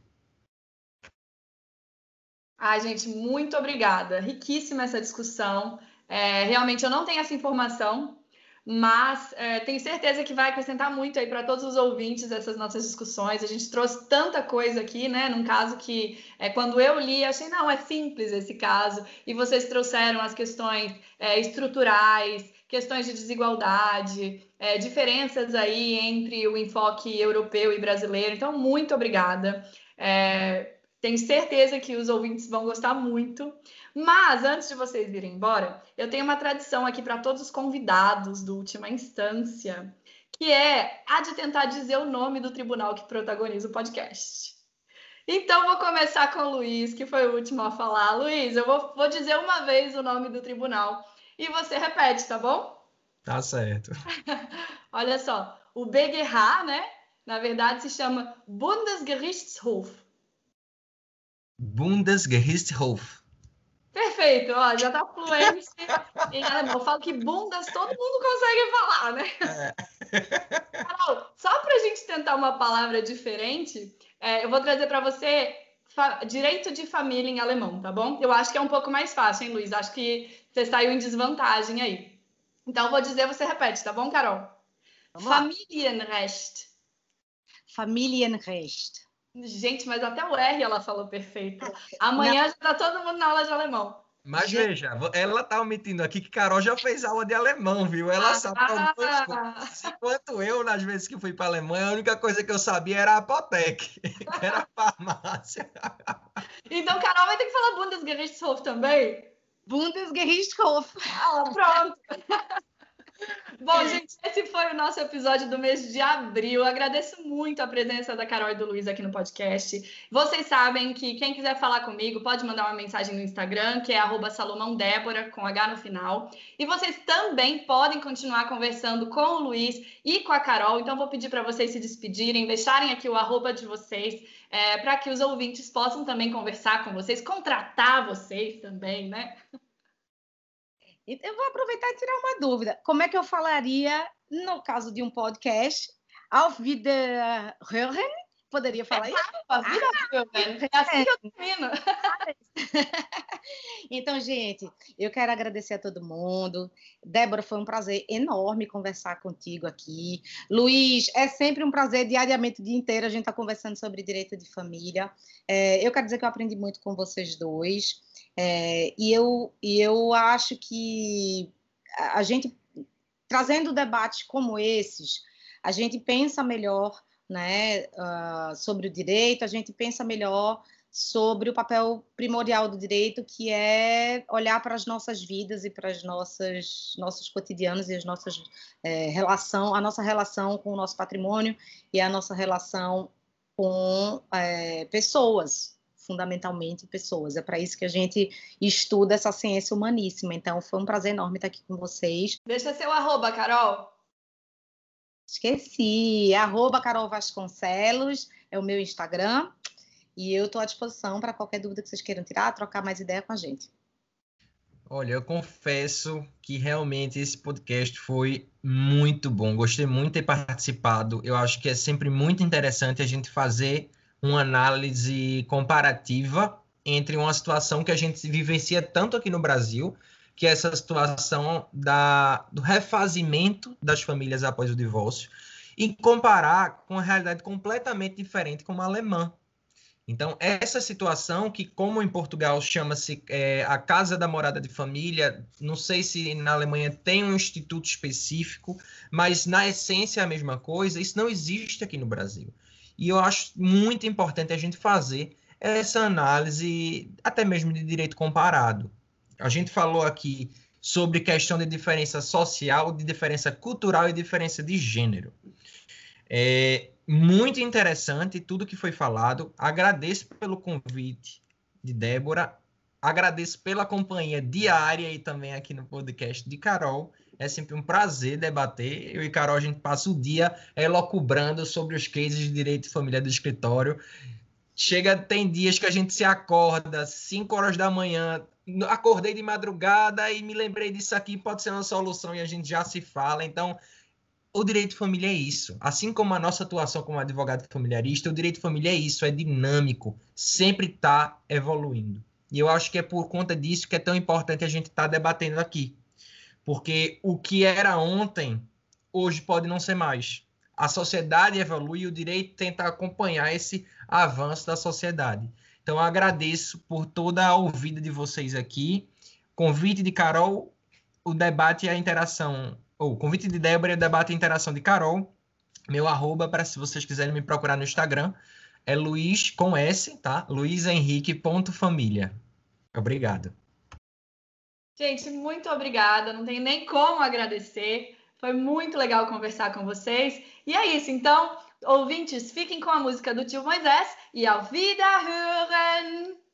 Ai, gente, muito obrigada. Riquíssima essa discussão. Realmente eu não tenho essa informação, mas tenho certeza que vai acrescentar muito aí para todos os ouvintes essas nossas discussões. A gente trouxe tanta coisa aqui, né? Num caso que, quando eu li, achei, não, é simples esse caso. E vocês trouxeram as questões estruturais, questões de desigualdade, diferenças aí entre o enfoque europeu e brasileiro. Então, muito obrigada. Tenho certeza que os ouvintes vão gostar muito. Mas, antes de vocês irem embora, eu tenho uma tradição aqui para todos os convidados do Última Instância, que é a de tentar dizer o nome do tribunal que protagoniza o podcast. Então, vou começar com o Luiz, que foi o último a falar. Luiz, eu vou dizer uma vez o nome do tribunal e você repete, tá bom? Tá certo. Olha só, o BGH, né? Na verdade, se chama Bundesgerichtshof. Bundesgerichtshof. Perfeito, ó, já tá fluente em alemão. Eu falo que bundas todo mundo consegue falar, né? Carol, só para a gente tentar uma palavra diferente, eu vou trazer para você direito de família em alemão, tá bom? Eu acho que é um pouco mais fácil, hein, Luiz? Acho que você saiu em desvantagem aí. Então, eu vou dizer, você repete, tá bom, Carol? Familienrecht. Familienrecht. Gente, mas até o R ela falou perfeito. Amanhã já tá todo mundo na aula de alemão. Mas veja, ela tá omitindo aqui que Carol já fez aula de alemão, viu? Ela sabe algumas coisas. Enquanto eu, nas vezes que fui para a Alemanha, a única coisa que eu sabia era a Apotec, que era a farmácia. Então, Carol vai ter que falar Bundesgerichtshof também? Bundesgerichtshof. Pronto. Bom, gente, esse foi o nosso episódio do mês de abril. Agradeço muito a presença da Carol e do Luiz aqui no podcast. Vocês sabem que quem quiser falar comigo pode mandar uma mensagem no Instagram, que é @salomãodébora, com H no final. E vocês também podem continuar conversando com o Luiz e com a Carol. Então, vou pedir para vocês se despedirem, deixarem aqui o @ de vocês, para que os ouvintes possam também conversar com vocês, contratar vocês também, né? Eu vou aproveitar e tirar uma dúvida. Como é que eu falaria, no caso de um podcast, Auf Wiederhören? Poderia falar isso? Auf Wiederhören. É assim que eu termino. Então, gente, eu quero agradecer a todo mundo. Débora, foi um prazer enorme conversar contigo aqui. Luiz, é sempre um prazer, diariamente, o dia inteiro, a gente está conversando sobre direito de família. Eu quero dizer que eu aprendi muito com vocês dois. E eu acho que a gente, trazendo debates como esses, a gente pensa melhor, né, sobre o direito, a gente pensa melhor sobre o papel primordial do direito, que é olhar para as nossas vidas e para os nossos cotidianos e a nossa relação com o nosso patrimônio e a nossa relação com pessoas, fundamentalmente pessoas. É para isso que a gente estuda essa ciência humaníssima. Então, foi um prazer enorme estar aqui com vocês. Deixa seu @, Carol. Esqueci. @Carol Vasconcelos é o meu Instagram. E eu estou à disposição para qualquer dúvida que vocês queiram tirar, trocar mais ideia com a gente. Olha, eu confesso que realmente esse podcast foi muito bom. Gostei muito de ter participado. Eu acho que é sempre muito interessante a gente fazer uma análise comparativa entre uma situação que a gente vivencia tanto aqui no Brasil, que é essa situação do refazimento das famílias após o divórcio, e comparar com uma realidade completamente diferente como a alemã, Então, essa situação que, como em Portugal chama-se a Casa da Morada de Família, não sei se na Alemanha tem um instituto específico, mas na essência é a mesma coisa, isso não existe aqui no Brasil. E eu acho muito importante a gente fazer essa análise, até mesmo de direito comparado. A gente falou aqui sobre questão de diferença social, de diferença cultural e diferença de gênero. Muito interessante tudo que foi falado. Agradeço pelo convite de Débora. Agradeço pela companhia diária e também aqui no podcast de Carol. É sempre um prazer debater. Eu e Carol, a gente passa o dia elocubrando sobre os cases de direito de família do escritório. Tem dias que a gente se acorda 5 horas da manhã, acordei de madrugada e me lembrei disso aqui, pode ser uma solução e a gente já se fala. Então, o direito de família é isso. Assim como a nossa atuação como advogado familiarista, o direito de família é isso, é dinâmico, sempre está evoluindo. E eu acho que é por conta disso que é tão importante a gente estar debatendo aqui. Porque o que era ontem, hoje pode não ser mais. A sociedade evolui e o direito tenta acompanhar esse avanço da sociedade. Então, eu agradeço por toda a ouvida de vocês aqui. Convite de Carol, o debate e a interação. O convite de Débora e o debate e a interação de Carol. Meu arroba, para se vocês quiserem me procurar no Instagram, é Luiz com S, tá? luizhenrique.família. Obrigado. Gente, muito obrigada. Não tem nem como agradecer. Foi muito legal conversar com vocês. E é isso. Então, ouvintes, fiquem com a música do Tio Moisés e Auf Wiederhören!